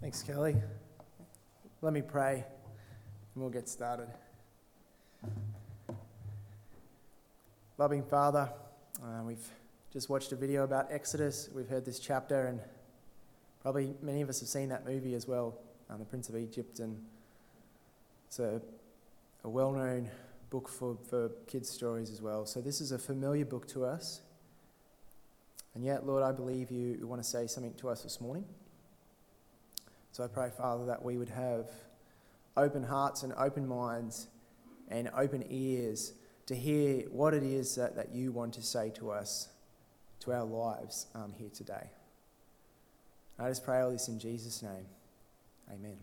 Thanks, Kelly. Let me pray and we'll get started. Loving Father, we've just watched a video about Exodus. We've heard this chapter, and probably many of us have seen that movie as well, The Prince of Egypt, and it's a well-known book for kids' stories as well. So this is a familiar book to us. And yet, Lord, I believe you want to say something to us this morning. So I pray, Father, that we would have open hearts and open minds and open ears to hear what it is that you want to say to us, to our lives here today. I just pray all this in Jesus' name. Amen.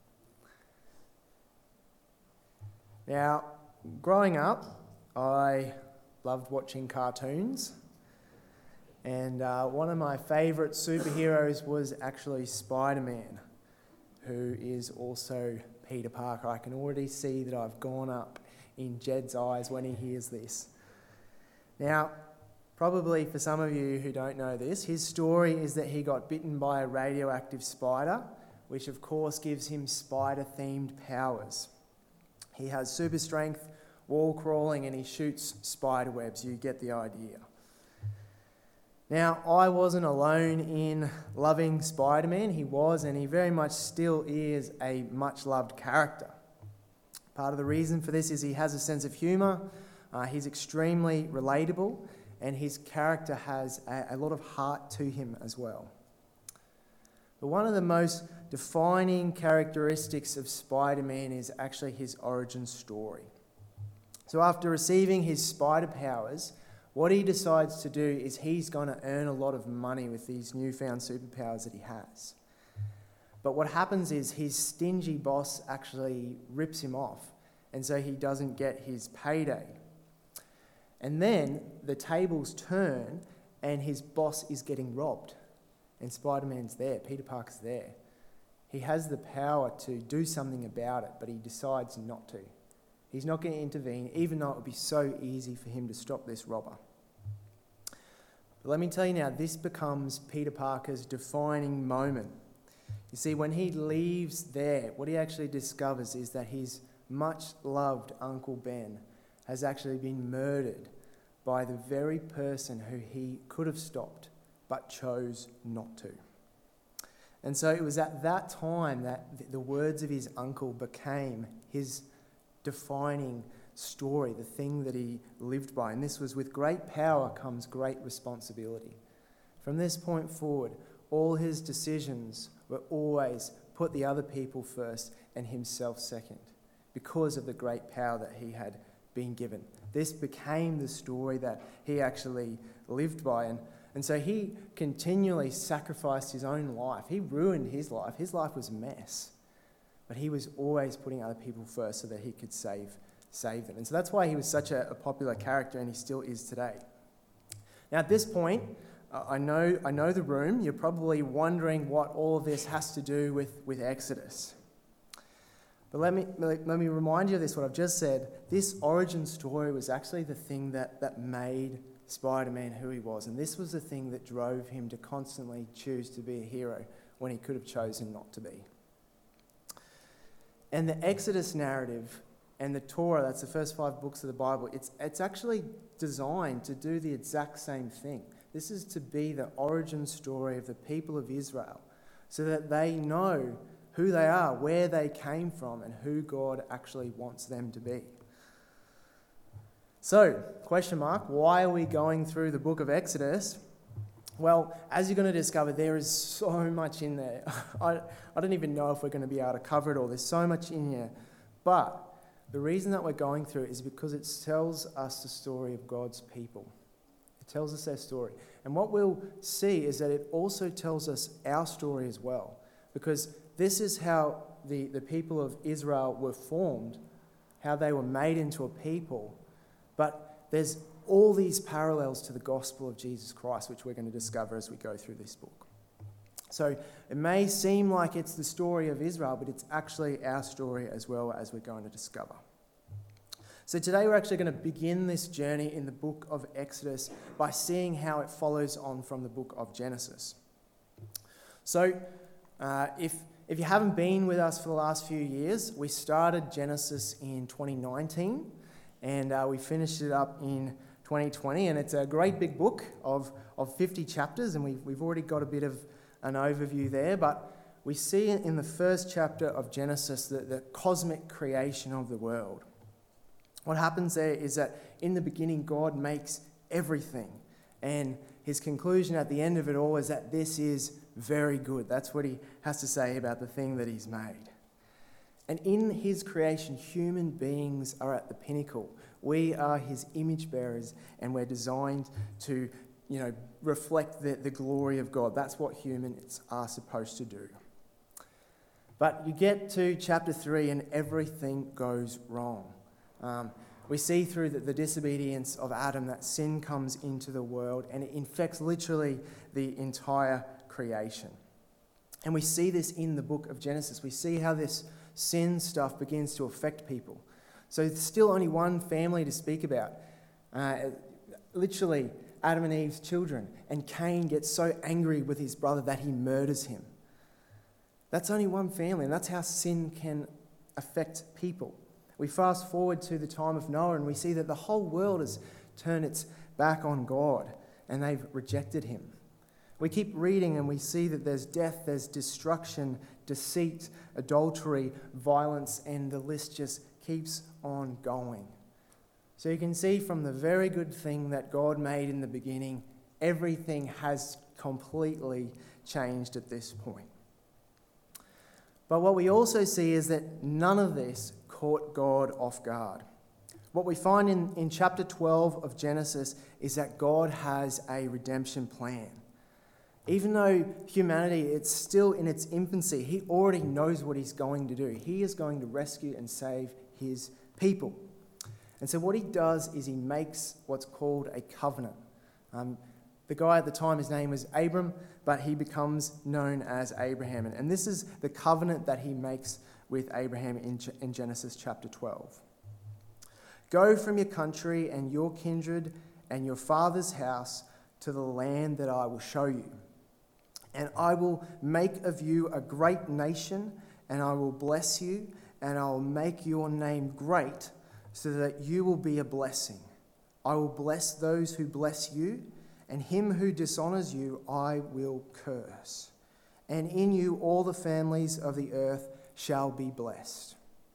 Now, growing up, I loved watching cartoons. And one of my favourite superheroes was actually Spider-Man, who is also Peter Parker. I can already see that I've gone up in Jed's eyes when he hears this. Now, probably for some of you who don't know this, his story is that he got bitten by a radioactive spider, which of course gives him spider-themed powers. He has super strength, wall crawling, and he shoots spider webs. You get the idea. Now, I wasn't alone in loving Spider-Man. He was, and he very much still is, a much-loved character. Part of the reason for this is he has a sense of humour, he's extremely relatable, and his character has a lot of heart to him as well. But one of the most defining characteristics of Spider-Man is actually his origin story. So after receiving his spider powers, what he decides to do is he's going to earn a lot of money with these newfound superpowers that he has. But what happens is his stingy boss actually rips him off, and so he doesn't get his payday. And then the tables turn, and his boss is getting robbed. And Spider-Man's there, Peter Parker's there. He has the power to do something about it, but he decides not to. He's not going to intervene, even though it would be so easy for him to stop this robber. But let me tell you now, this becomes Peter Parker's defining moment. You see, when he leaves there, what he actually discovers is that his much-loved Uncle Ben has actually been murdered by the very person who he could have stopped, but chose not to. And so it was at that time that the words of his uncle became his defining story, the thing that he lived by. And this was, with great power comes great responsibility. From this point forward, all his decisions were always put the other people first and himself second, because of the great power that he had been given. This became the story that he actually lived by. And so he continually sacrificed his own life. He ruined his life. His life was a mess. But he was always putting other people first so that he could save them. And so that's why he was such a popular character, and he still is today. Now at this point, I know the room. You're probably wondering what all of this has to do with Exodus. But let me remind you of this, what I've just said. This origin story was actually the thing that made Spider-Man who he was. And this was the thing that drove him to constantly choose to be a hero when he could have chosen not to be. And the Exodus narrative and the Torah, that's the first 5 books of the Bible, it's actually designed to do the exact same thing. This is to be the origin story of the people of Israel, so that they know who they are, where they came from, and who God actually wants them to be. So, question mark, why are we going through the book of Exodus? Well, as you're going to discover, there is so much in there. I don't even know if we're going to be able to cover it all. There's so much in here. But the reason that we're going through it is because it tells us the story of God's people. It tells us their story. And what we'll see is that it also tells us our story as well. Because this is how the people of Israel were formed, how they were made into a people. But there's all these parallels to the gospel of Jesus Christ, which we're going to discover as we go through this book. So it may seem like it's the story of Israel, but it's actually our story as well, as we're going to discover. So today we're actually going to begin this journey in the book of Exodus by seeing how it follows on from the book of Genesis. So if If you haven't been with us for the last few years, we started Genesis in 2019 and we finished it up in 2020, and it's a great big book of 50 chapters, and we've already got a bit of an overview there, but we see in the first chapter of Genesis the cosmic creation of the world. What happens there is that in the beginning God makes everything, and his conclusion at the end of it all is that this is very good. That's what he has to say about the thing that he's made. And in his creation, human beings are at the pinnacle. We are his image bearers, and we're designed to, reflect the glory of God. That's what humans are supposed to do. But you get to chapter 3 and everything goes wrong. We see through the disobedience of Adam that sin comes into the world and it infects literally the entire creation. And we see this in the book of Genesis. We see how this sin stuff begins to affect people. So there's still only one family to speak about. Literally, Adam and Eve's children. And Cain gets so angry with his brother that he murders him. That's only one family, and that's how sin can affect people. We fast forward to the time of Noah and we see that the whole world has turned its back on God and they've rejected him. We keep reading and we see that there's death, there's destruction, deceit, adultery, violence, and the list just keeps on going. So you can see from the very good thing that God made in the beginning, everything has completely changed at this point. But what we also see is that none of this caught God off guard. What we find in chapter 12 of Genesis is that God has a redemption plan. Even though humanity, it's still in its infancy, he already knows what he's going to do. He is going to rescue and save his people. And so what he does is he makes what's called a covenant. The guy at the time, his name was Abram, but he becomes known as Abraham. And this is the covenant that he makes with Abraham in Genesis chapter 12. Go from your country and your kindred and your father's house to the land that I will show you. And I will make of you a great nation, and I will bless you, and I will make your name great, so that you will be a blessing. I will bless those who bless you, and him who dishonors you I will curse. And in you all the families of the earth shall be blessed.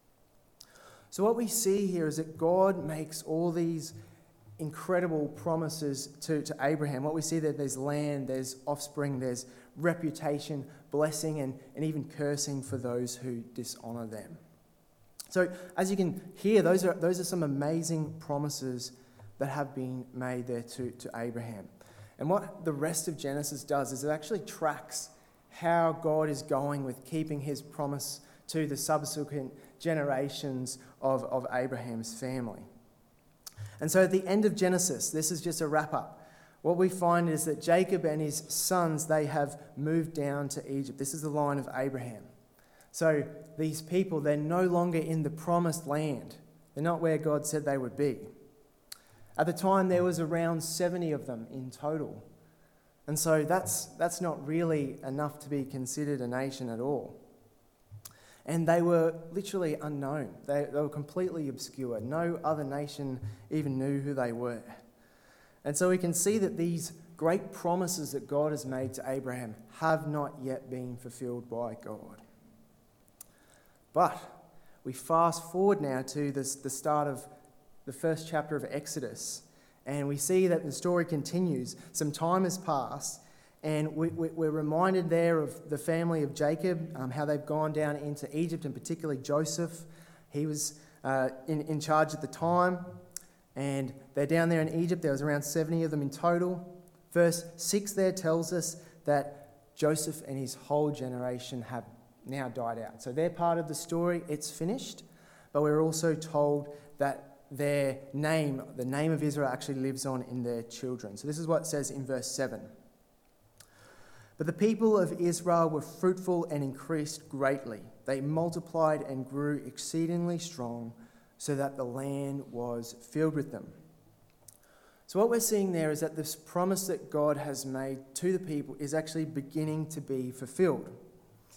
So what we see here is that God makes all these incredible promises to Abraham. What we see that there's land, there's offspring, there's reputation, blessing, and even cursing for those who dishonor them. So as you can hear, those are some amazing promises that have been made there to Abraham. And what the rest of Genesis does is it actually tracks how God is going with keeping his promise to the subsequent generations of Abraham's family. And so at the end of Genesis, this is just a wrap-up. What we find is that Jacob and his sons, they have moved down to Egypt. This is the line of Abraham. So these people, they're no longer in the promised land. They're not where God said they would be. At the time, there was around 70 of them in total. And so that's not really enough to be considered a nation at all. And they were literally unknown. They were completely obscure. No other nation even knew who they were. And so we can see that these great promises that God has made to Abraham have not yet been fulfilled by God. But we fast forward now to the start of the first chapter of Exodus, and we see that the story continues. Some time has passed, and we're reminded there of the family of Jacob, how they've gone down into Egypt, and particularly Joseph. He was in charge at the time, and they're down there in Egypt. There was around 70 of them in total. Verse 6 there tells us that Joseph and his whole generation have now died out. So their part of the story, it's finished, but we're also told that their name, the name of Israel, actually lives on in their children. So this is what it says in verse 7. But the people of Israel were fruitful and increased greatly. They multiplied and grew exceedingly strong, so that the land was filled with them. So what we're seeing there is that this promise that God has made to the people is actually beginning to be fulfilled.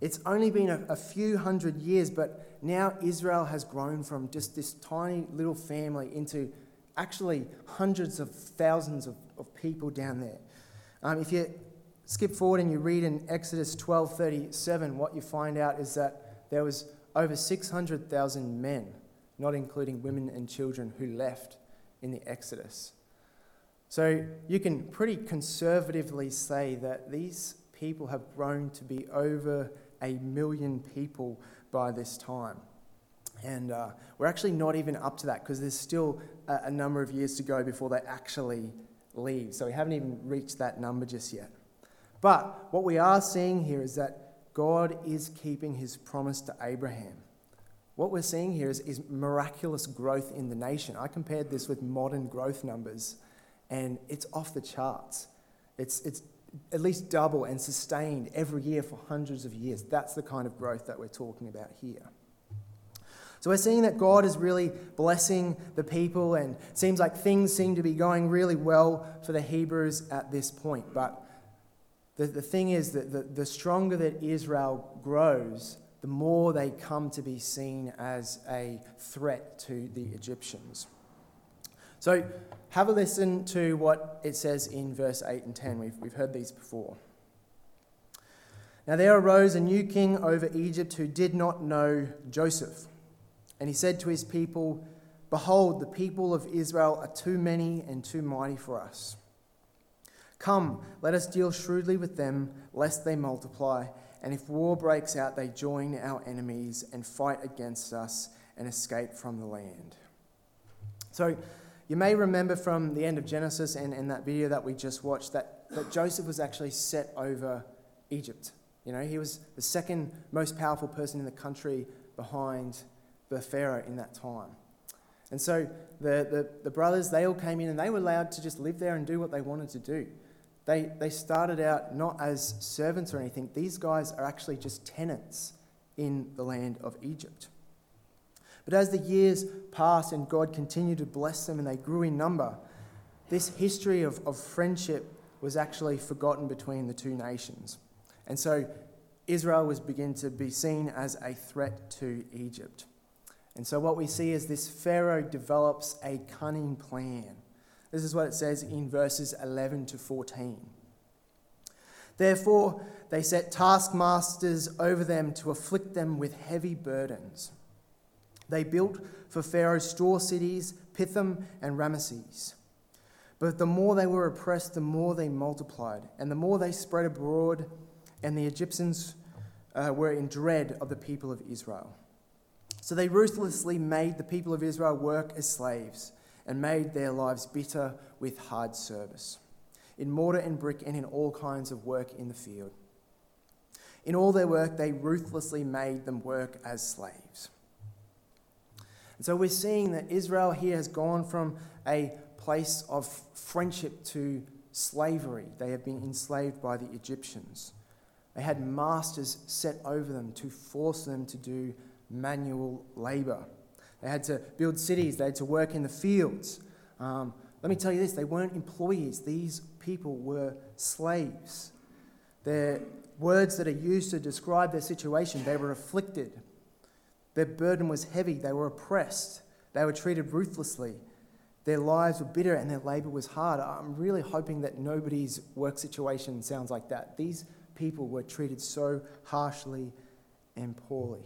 It's only been a few hundred years, but now Israel has grown from just this tiny little family into actually hundreds of thousands of people down there. If you skip forward and you read in Exodus 12:37, what you find out is that there was over 600,000 men, not including women and children, who left in the Exodus. So you can pretty conservatively say that these people have grown to be over 1 million people by this time. And we're actually not even up to that, because there's still a number of years to go before they actually leave. So we haven't even reached that number just yet. But what we are seeing here is that God is keeping his promise to Abraham. What we're seeing here is miraculous growth in the nation. I compared this with modern growth numbers, and it's off the charts. It's at least double and sustained every year for hundreds of years. That's the kind of growth that we're talking about here. So we're seeing that God is really blessing the people, and it seems like things seem to be going really well for the Hebrews at this point. But the thing is that the stronger that Israel grows, the more they come to be seen as a threat to the Egyptians. So have a listen to what it says in verse 8 and 10. We've heard these before. Now there arose a new king over Egypt who did not know Joseph. And he said to his people, "Behold, the people of Israel are too many and too mighty for us. Come, let us deal shrewdly with them, lest they multiply. And if war breaks out, they join our enemies and fight against us and escape from the land." So you may remember from the end of Genesis and that video that we just watched that Joseph was actually set over Egypt. You know, he was the second most powerful person in the country behind the Pharaoh in that time. And so the brothers, they all came in and they were allowed to just live there and do what they wanted to do. They started out not as servants or anything. These guys are actually just tenants in the land of Egypt. But as the years passed and God continued to bless them and they grew in number, this history of friendship was actually forgotten between the two nations. And so Israel was beginning to be seen as a threat to Egypt. And so what we see is this Pharaoh develops a cunning plan. This is what it says in verses 11 to 14. Therefore, they set taskmasters over them to afflict them with heavy burdens. They built for Pharaoh store cities, Pithom and Ramesses. But the more they were oppressed, the more they multiplied, and the more they spread abroad, and the Egyptians were in dread of the people of Israel. So they ruthlessly made the people of Israel work as slaves and made their lives bitter with hard service, in mortar and brick and in all kinds of work in the field. In all their work, they ruthlessly made them work as slaves. And so we're seeing that Israel here has gone from a place of friendship to slavery. They have been enslaved by the Egyptians. They had masters set over them to force them to do manual labour. They had to build cities. They had to work in the fields. Let me tell you this, they weren't employees. These people were slaves. Their words that are used to describe their situation, they were afflicted. Their burden was heavy. They were oppressed. They were treated ruthlessly. Their lives were bitter and their labour was hard. I'm really hoping that nobody's work situation sounds like that. These people were treated so harshly and poorly.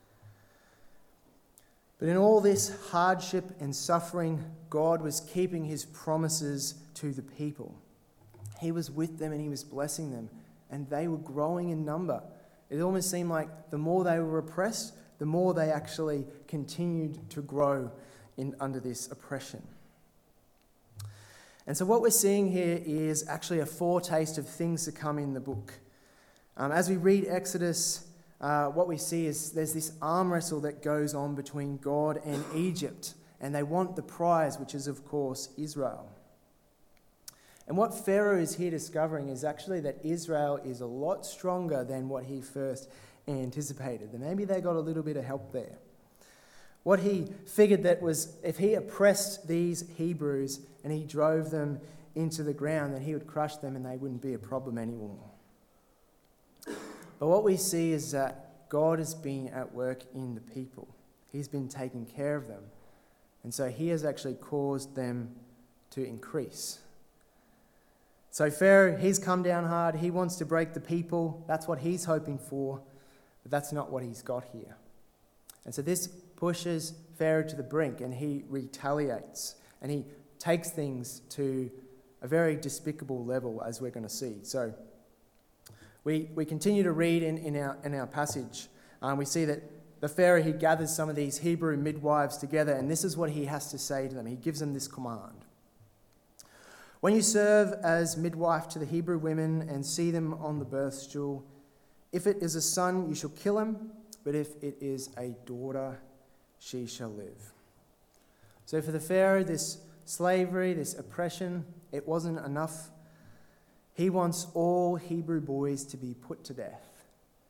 But in all this hardship and suffering, God was keeping his promises to the people. He was with them and he was blessing them, and they were growing in number. It almost seemed like the more they were oppressed, the more they actually continued to grow under this oppression. And so what we're seeing here is actually a foretaste of things to come in the book. As we read Exodus, what we see is there's this arm wrestle that goes on between God and Egypt, and they want the prize, which is, of course, Israel. And what Pharaoh is here discovering is actually that Israel is a lot stronger than what he first anticipated. And maybe they got a little bit of help there. What he figured that was if he oppressed these Hebrews and he drove them into the ground, then he would crush them and they wouldn't be a problem anymore. But what we see is that God has been at work in the people. He's been taking care of them. And so he has actually caused them to increase. So Pharaoh, he's come down hard. He wants to break the people. That's what he's hoping for. But that's not what he's got here. And so this pushes Pharaoh to the brink, and he retaliates. And he takes things to a very despicable level, as we're going to see. So we continue to read in our passage. We see that the Pharaoh, he gathers some of these Hebrew midwives together, and this is what he has to say to them. He gives them this command. When you serve as midwife to the Hebrew women and see them on the birth stool, if it is a son, you shall kill him, but if it is a daughter, she shall live. So for the Pharaoh, this slavery, this oppression, it wasn't enough. He wants all Hebrew boys to be put to death.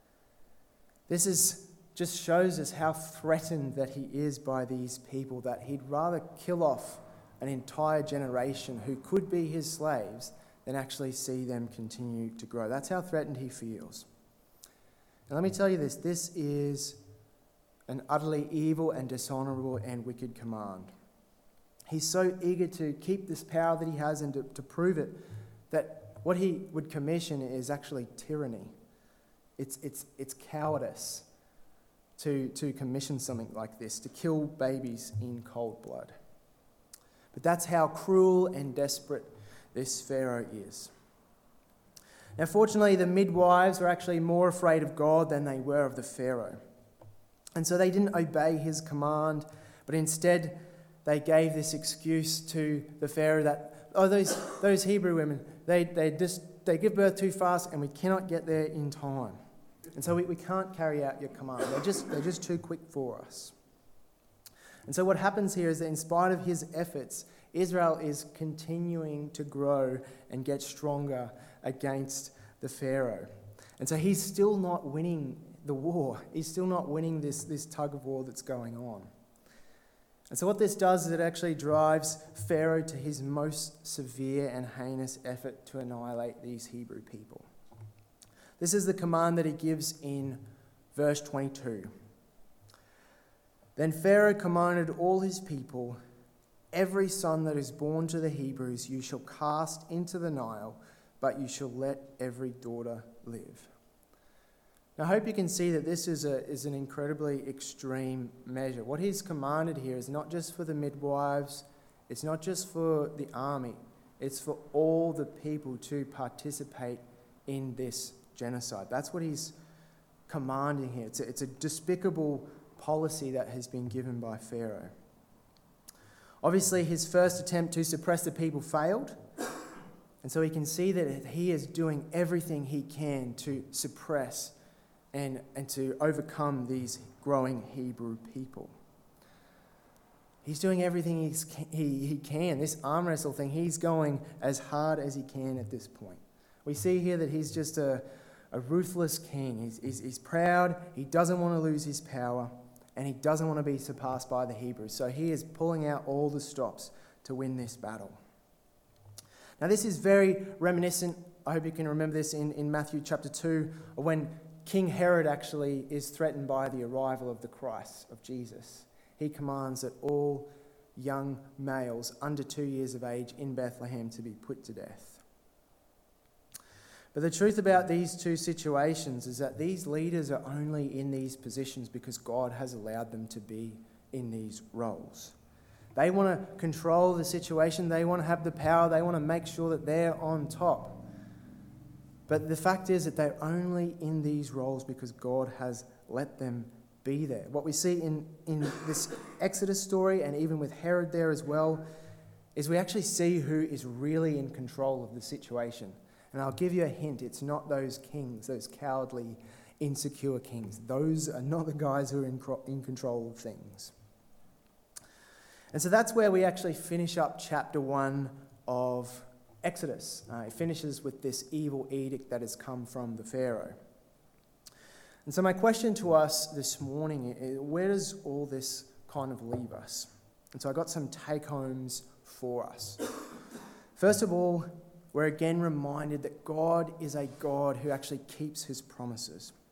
This just shows us how threatened that he is by these people, that he'd rather kill off an entire generation who could be his slaves than actually see them continue to grow. That's how threatened he feels. And let me tell you this is an utterly evil and dishonourable and wicked command. He's so eager to keep this power that he has and to prove it, that what he would commission is actually tyranny. It's cowardice to commission something like this, to kill babies in cold blood. But that's how cruel and desperate this Pharaoh is. Now, fortunately, the midwives were actually more afraid of God than they were of the Pharaoh. And so they didn't obey his command, but instead they gave this excuse to the Pharaoh that, those Hebrew women, they give birth too fast and we cannot get there in time. And so we can't carry out your command. They're just too quick for us. And so what happens here is that in spite of his efforts, Israel is continuing to grow and get stronger against the Pharaoh. And so he's still not winning the war. He's still not winning this tug of war that's going on. And so what this does is it actually drives Pharaoh to his most severe and heinous effort to annihilate these Hebrew people. This is the command that he gives in verse 22. Then Pharaoh commanded all his people, every son that is born to the Hebrews you shall cast into the Nile, but you shall let every daughter live. Now, I hope you can see that this is an incredibly extreme measure. What he's commanded here is not just for the midwives, it's not just for the army, it's for all the people to participate in this genocide. That's what he's commanding here. It's a despicable policy that has been given by Pharaoh. Obviously, his first attempt to suppress the people failed, and so we can see that he is doing everything he can to suppress and to overcome these growing Hebrew people. He's doing everything he can. This arm wrestle thing, he's going as hard as he can at this point. We see here that he's just a ruthless king. He's proud, he doesn't want to lose his power, and he doesn't want to be surpassed by the Hebrews. So he is pulling out all the stops to win this battle. Now this is very reminiscent, I hope you can remember this, in Matthew chapter 2, of when King Herod actually is threatened by the arrival of the Christ, of Jesus. He commands that all young males under 2 years of age in Bethlehem to be put to death. But the truth about these two situations is that these leaders are only in these positions because God has allowed them to be in these roles. They want to control the situation, they want to have the power, they want to make sure that they're on top. But the fact is that they're only in these roles because God has let them be there. What we see in this Exodus story, and even with Herod there as well, is we actually see who is really in control of the situation. And I'll give you a hint, it's not those kings, those cowardly, insecure kings. Those are not the guys who are in control of things. And so that's where we actually finish up chapter 1 of Exodus. It finishes with this evil edict that has come from the Pharaoh. And so my question to us this morning is, where does all this kind of leave us? And so I got some take-homes for us. First of all, we're again reminded that God is a God who actually keeps his promises.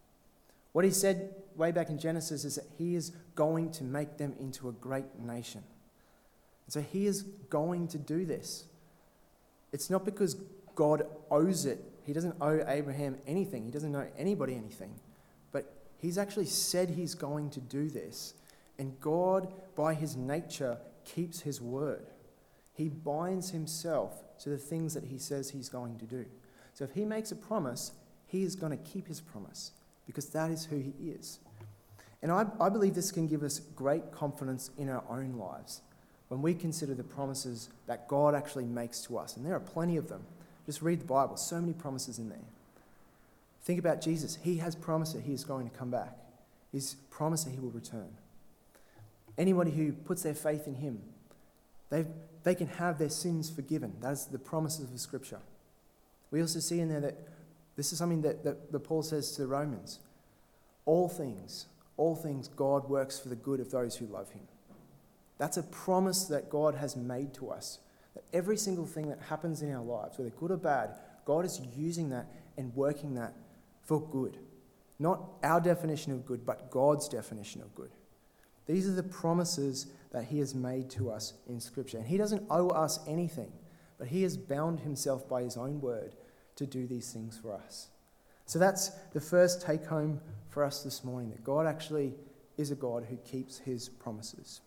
What he said way back in Genesis is that he is going to make them into a great nation. And so he is going to do this. It's not because God owes it. He doesn't owe Abraham anything. He doesn't owe anybody anything. But he's actually said he's going to do this. And God, by his nature, keeps his word. He binds himself to the things that he says he's going to do. So if he makes a promise, he is going to keep his promise, because that is who he is. And I believe this can give us great confidence in our own lives when we consider the promises that God actually makes to us. And there are plenty of them. Just read the Bible. So many promises in there. Think about Jesus. He has promised that he is going to come back. He's promised that he will return. Anybody who puts their faith in him, they can have their sins forgiven. That is the promises of the Scripture. We also see in there that this is something that Paul says to the Romans. All things, God works for the good of those who love him. That's a promise that God has made to us. That every single thing that happens in our lives, whether good or bad, God is using that and working that for good. Not our definition of good, but God's definition of good. These are the promises that he has made to us in Scripture. And he doesn't owe us anything, but he has bound himself by his own word to do these things for us. So that's the first take home for us this morning, that God actually is a God who keeps his promises.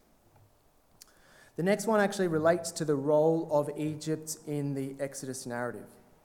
The next one actually relates to the role of Egypt in the Exodus narrative.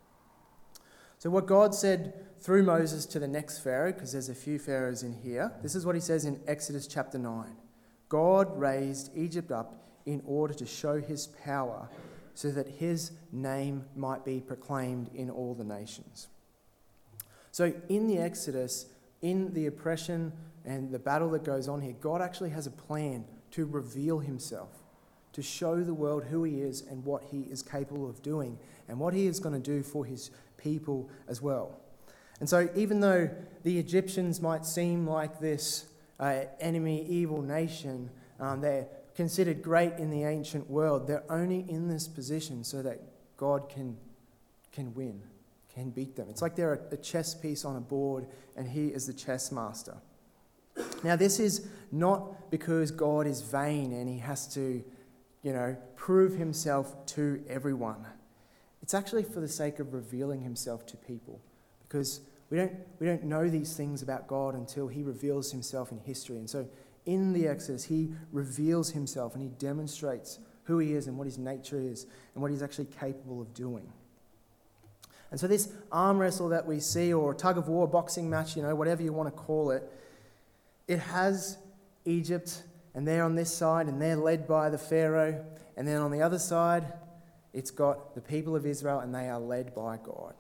So what God said through Moses to the next Pharaoh, because there's a few pharaohs in here, this is what he says in Exodus chapter 9. God raised Egypt up in order to show his power so that his name might be proclaimed in all the nations. So in the Exodus, in the oppression and the battle that goes on here, God actually has a plan to reveal himself, to show the world who he is and what he is capable of doing and what he is going to do for his people as well. And so even though the Egyptians might seem like this enemy, evil nation, they're considered great in the ancient world, they're only in this position so that God can win, can beat them. It's like they're a chess piece on a board and he is the chess master. Now this is not because God is vain and he has to prove himself to everyone. It's actually for the sake of revealing himself to people, because we don't know these things about God until he reveals himself in history. And so in the Exodus, he reveals himself and he demonstrates who he is and what his nature is and what he's actually capable of doing. And so this arm wrestle that we see, or tug of war, boxing match, whatever you want to call it, it has Egypt, and they're on this side, and they're led by the Pharaoh. And then on the other side, it's got the people of Israel, and they are led by God.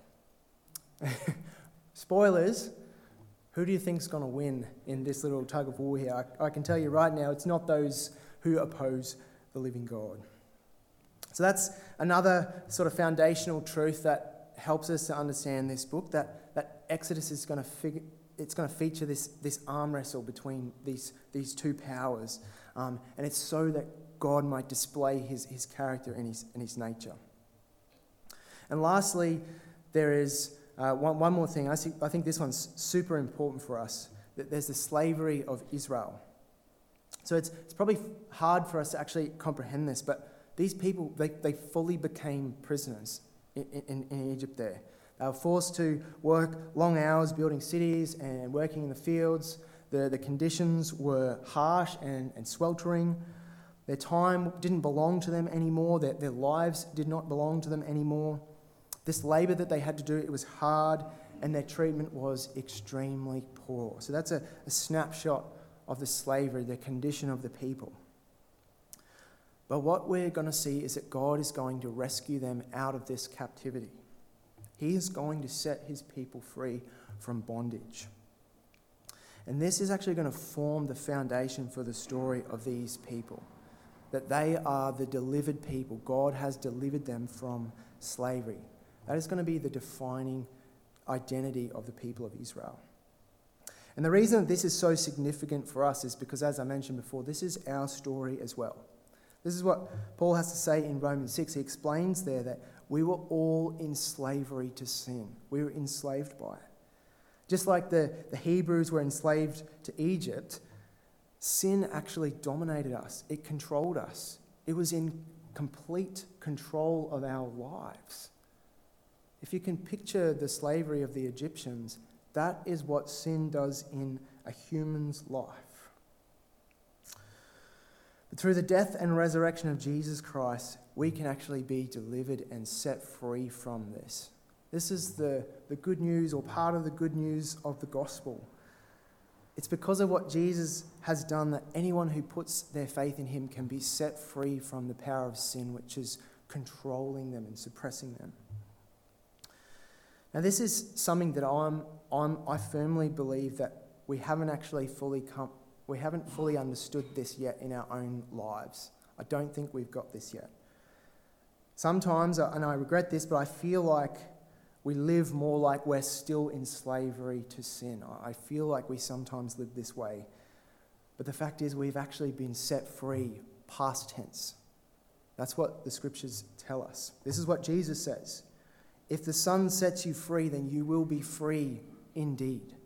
Spoilers, who do you think is going to win in this little tug of war here? I can tell you right now, it's not those who oppose the living God. So that's another sort of foundational truth that helps us to understand this book, that Exodus is going to feature this arm wrestle between these two powers, and it's so that God might display his character and his nature. And lastly, there is one more thing. I think this one's super important for us, that there's the slavery of Israel. So it's probably hard for us to actually comprehend this, but these people, they fully became prisoners in Egypt there. They were forced to work long hours building cities and working in the fields. The conditions were harsh and sweltering. Their time didn't belong to them anymore. Their lives did not belong to them anymore. This labour that they had to do, it was hard, and their treatment was extremely poor. So that's a snapshot of the slavery, the condition of the people. But what we're going to see is that God is going to rescue them out of this captivity. He is going to set his people free from bondage. And this is actually going to form the foundation for the story of these people, that they are the delivered people. God has delivered them from slavery. That is going to be the defining identity of the people of Israel. And the reason that this is so significant for us is because, as I mentioned before, this is our story as well. This is what Paul has to say in Romans 6. He explains there that we were all in slavery to sin. We were enslaved by it. Just like the Hebrews were enslaved to Egypt, sin actually dominated us. It controlled us. It was in complete control of our lives. If you can picture the slavery of the Egyptians, that is what sin does in a human's life. But through the death and resurrection of Jesus Christ, we can actually be delivered and set free from this. This is the good news, or part of the good news of the gospel. It's because of what Jesus has done that anyone who puts their faith in him can be set free from the power of sin, which is controlling them and suppressing them. Now, this is something that I firmly believe that we haven't fully understood this yet in our own lives. I don't think we've got this yet. Sometimes, and I regret this, but I feel like we live more like we're still in slavery to sin. I feel like we sometimes live this way. But the fact is, we've actually been set free, past tense. That's what the scriptures tell us. This is what Jesus says. If the Son sets you free, then you will be free indeed.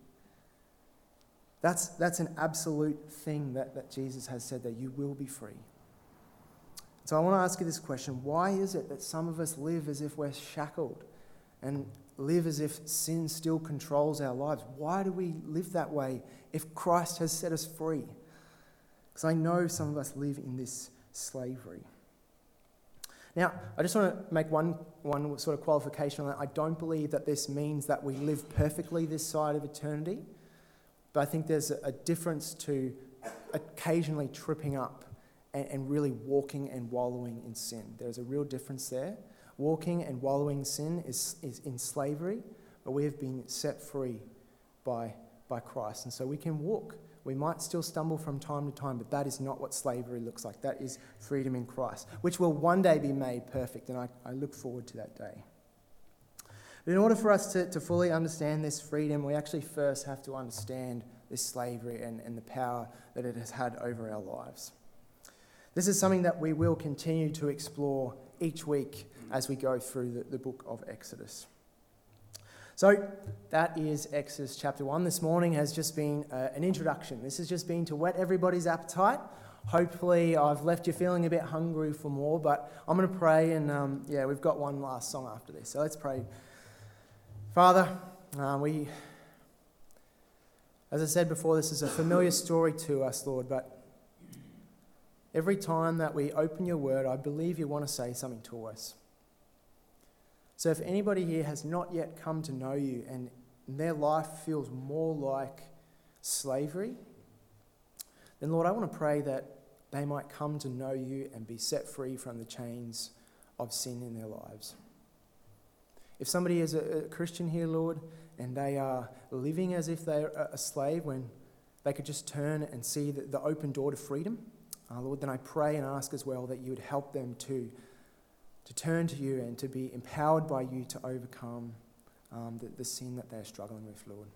That's an absolute thing that Jesus has said, that you will be free. So I want to ask you this question. Why is it that some of us live as if we're shackled and live as if sin still controls our lives? Why do we live that way if Christ has set us free? Because I know some of us live in this slavery. Now, I just want to make one sort of qualification on that. I don't believe that this means that we live perfectly this side of eternity, but I think there's a difference to occasionally tripping up and really walking and wallowing in sin. There's a real difference there. Walking and wallowing in sin is in slavery, but we have been set free by Christ. And so we can walk. We might still stumble from time to time, but that is not what slavery looks like. That is freedom in Christ, which will one day be made perfect, and I look forward to that day. But in order for us to fully understand this freedom, we actually first have to understand this slavery and the power that it has had over our lives. This is something that we will continue to explore each week as we go through the book of Exodus. So that is Exodus chapter 1. This morning has just been an introduction. This has just been to whet everybody's appetite. Hopefully I've left you feeling a bit hungry for more, but I'm going to pray, and we've got one last song after this. So let's pray. Father, as I said before, this is a familiar story to us, Lord, but every time that we open your word, I believe you want to say something to us. So if anybody here has not yet come to know you and their life feels more like slavery, then Lord, I want to pray that they might come to know you and be set free from the chains of sin in their lives. If somebody is a Christian here, Lord, and they are living as if they're a slave when they could just turn and see the open door to freedom, Lord, then I pray and ask as well that you would help them to turn to you and to be empowered by you to overcome the sin that they're struggling with, Lord.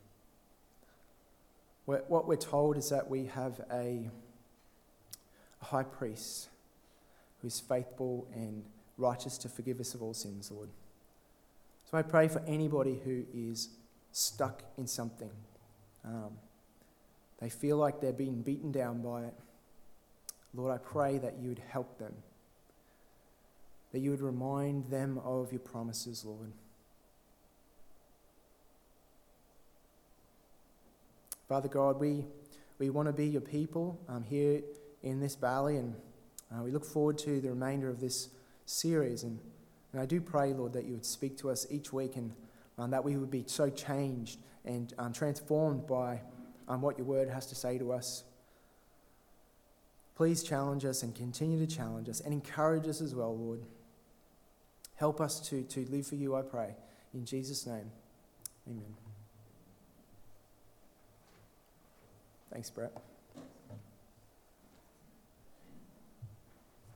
What we're told is that we have a high priest who is faithful and righteous to forgive us of all sins, Lord. So I pray for anybody who is stuck in something. They feel like they're being beaten down by it. Lord, I pray that you would help them, that you would remind them of your promises, Lord. Father God, we want to be your people here in this valley, and we look forward to the remainder of this series. And I do pray, Lord, that you would speak to us each week, and that we would be so changed and transformed by what your word has to say to us. Please challenge us and continue to challenge us and encourage us as well, Lord. Help us to live for you, I pray. In Jesus' name, amen. Thanks, Brett.